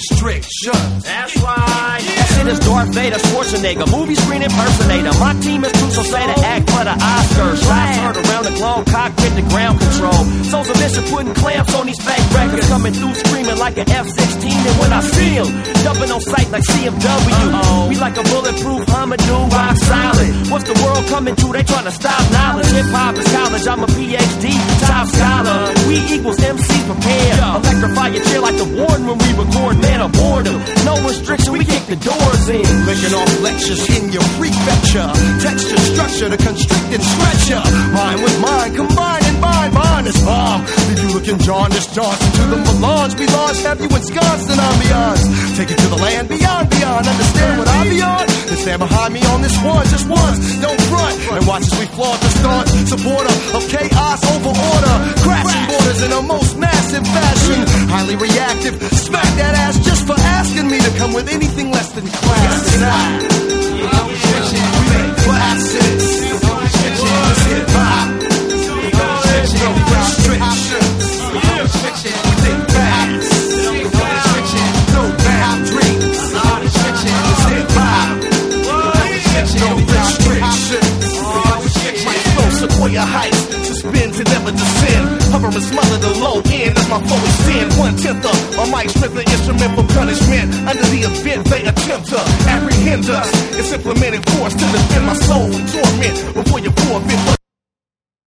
restrictions. That's right. That shit is Darth Vader, Schwarzenegger, movie screen impersonator. My team is true, so say the act for the Oscars. Shots heard around the globe, cockpit to ground control. Souls of Bishop putting clamps on these fake records, coming through screaming like an F-16. And when I see him, dumping on sight like CMW. We like a bulletproof Hummadoo, rock solid. What's the world coming to? They trying to stop knowledge. Hip-hop is college, I'm a PhD, top scholar. We equals MC prepared. Electrify your chair like the warden when we record, man, aboard them. No restriction, we kick the doors in. Licking off lectures in your prefecture. Texture, structure to constrict and stretch ya. Mind with mind, combine and bind is bomb. Leave you looking jaundiced, Johnson to the melange. Be large, have you ensconced in ambiance. Take it to the land beyond. Understand what I be on? And stand behind me on this one, just once. Don't front. And watch as we flaunt the staunch supporter of chaos over order. Crashing borders in a most massive fashion. Highly reactive. Smack that ass just for asking me to come with anything less than class. We make classics. It's hip-hop. No restrictions. We think facts. No boundaries. It's hip-hop. No restrictions. My flow Sequoia heights, suspend to never descend. Hover and smother the low end as my flow extend. 1/10 of my mic strength, the instrument for punishment. Under the event they attempt to apprehend us. It's implemented force to defend my soul from torment. Before you forfeit for